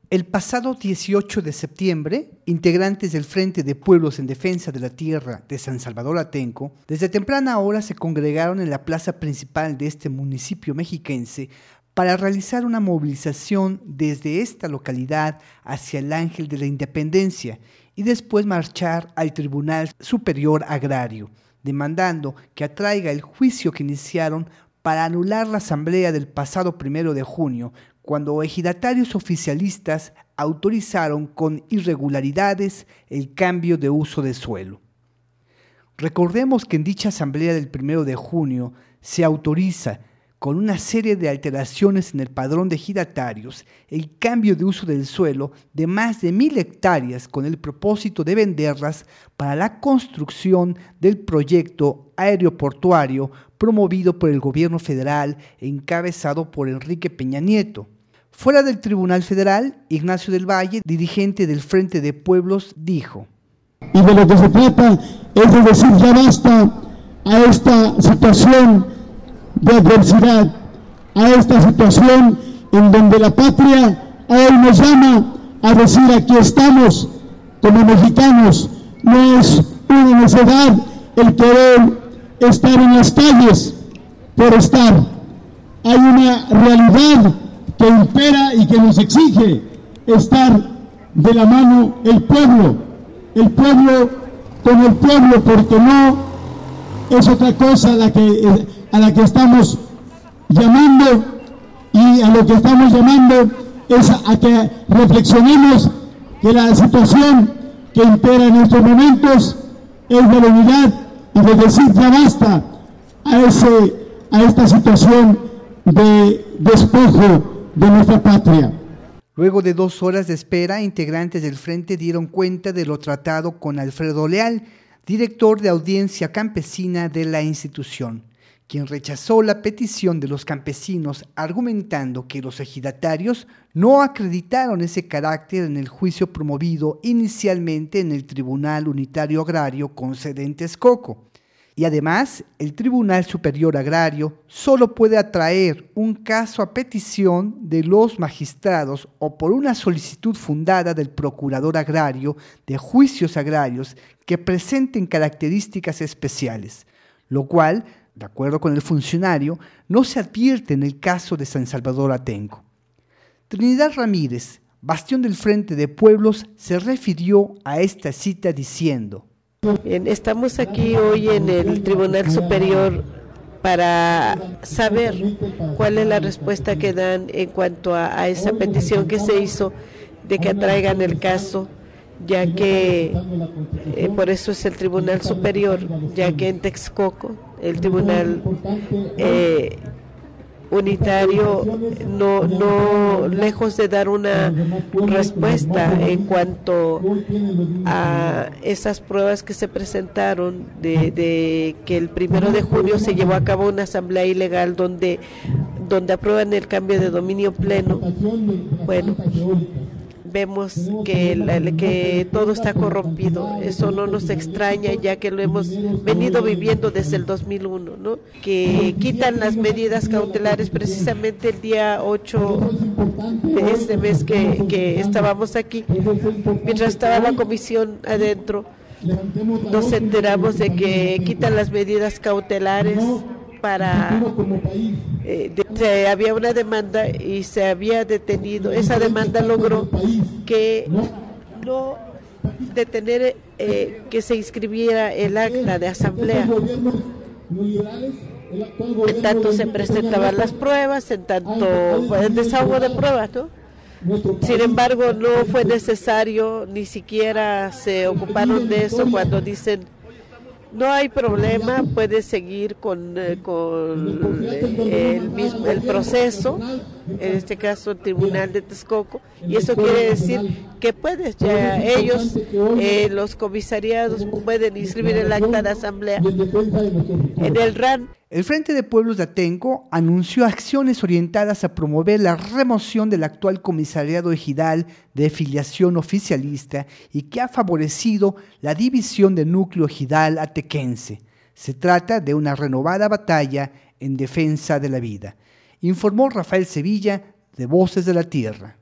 El pasado 18 de septiembre, integrantes del Frente de Pueblos en Defensa de la Tierra de San Salvador Atenco, desde temprana hora se congregaron en la plaza principal de este municipio mexiquense para realizar una movilización desde esta localidad hacia el Ángel de la Independencia y después marchar al Tribunal Superior Agrario, demandando que atraiga el juicio que iniciaron para anular la asamblea del pasado 1 de junio, cuando ejidatarios oficialistas autorizaron con irregularidades el cambio de uso de suelo. Recordemos que en dicha asamblea del 1 de junio se autoriza, con una serie de alteraciones en el padrón de ejidatarios, el cambio de uso del suelo de más de 1,000 hectáreas con el propósito de venderlas para la construcción del proyecto aeroportuario promovido por el gobierno federal encabezado por Enrique Peña Nieto. Fuera del Tribunal Federal, Ignacio del Valle, dirigente del Frente de Pueblos, dijo: Y de lo que se trata es de decir ya basta a esta situación de adversidad, a esta situación en donde la patria hoy nos llama a decir aquí estamos como mexicanos. No es una necedad el querer estar en las calles por estar. Hay una realidad que impera y que nos exige estar de la mano el pueblo con el pueblo, porque no es otra cosa a la que estamos llamando, y a lo que estamos llamando es a que reflexionemos que la situación que impera en estos momentos es de la unidad y de decir ya basta a esta situación de despojo de nuestra patria. Luego de 2 horas de espera, integrantes del Frente dieron cuenta de lo tratado con Alfredo Leal, director de audiencia campesina de la institución, quien rechazó la petición de los campesinos argumentando que los ejidatarios no acreditaron ese carácter en el juicio promovido inicialmente en el Tribunal Unitario Agrario con sede en Texcoco. Y además, el Tribunal Superior Agrario solo puede atraer un caso a petición de los magistrados o por una solicitud fundada del Procurador Agrario de Juicios Agrarios que presenten características especiales, lo cual, de acuerdo con el funcionario, no se advierte en el caso de San Salvador Atenco. Trinidad Ramírez, bastión del Frente de Pueblos, se refirió a esta cita diciendo: Bien, estamos aquí hoy en el Tribunal Superior para saber cuál es la respuesta que dan en cuanto a esa petición que se hizo de que atraigan el caso, ya que por eso es el Tribunal Superior, ya que en Texcoco el Tribunal Unitario no lejos de dar una respuesta en cuanto a esas pruebas que se presentaron de que el 1 de junio se llevó a cabo una asamblea ilegal donde aprueban el cambio de dominio pleno. Bueno, vemos que todo está corrompido. Eso no nos extraña, ya que lo hemos venido viviendo desde el 2001, ¿no? Que quitan las medidas cautelares precisamente el día 8 de este mes que estábamos aquí, mientras estaba la comisión adentro. Nos enteramos de que quitan las medidas cautelares para había una demanda y se había detenido. Esa demanda logró que no detener que se inscribiera el acta de asamblea. En tanto se presentaban las pruebas, en tanto el desahogo de pruebas, ¿no? Sin embargo, no fue necesario, ni siquiera se ocuparon de eso cuando dicen: no hay problema, puede seguir con el proceso, en este caso el Tribunal de Texcoco, y eso quiere decir que ya ellos, los comisariados, pueden inscribir el acta de asamblea en el RAN. El Frente de Pueblos de Atenco anunció acciones orientadas a promover la remoción del actual comisariado ejidal de filiación oficialista y que ha favorecido la división del núcleo ejidal atequense. Se trata de una renovada batalla en defensa de la vida, informó Rafael Sevilla de Voces de la Tierra.